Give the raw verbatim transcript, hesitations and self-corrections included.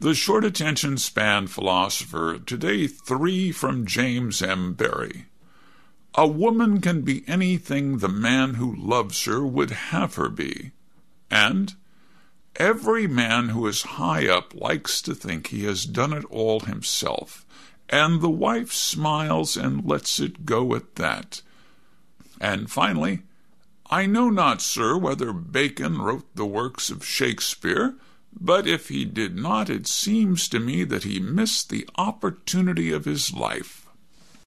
The short attention span philosopher, today three from James M. Barrie. A woman can be anything the man who loves her would have her be. And every man who is high up likes to think he has done it all himself, and the wife smiles and lets it go at that. And finally, I know not, sir, whether Bacon wrote the works of Shakespeare, but if he did not, it seems to me that he missed the opportunity of his life.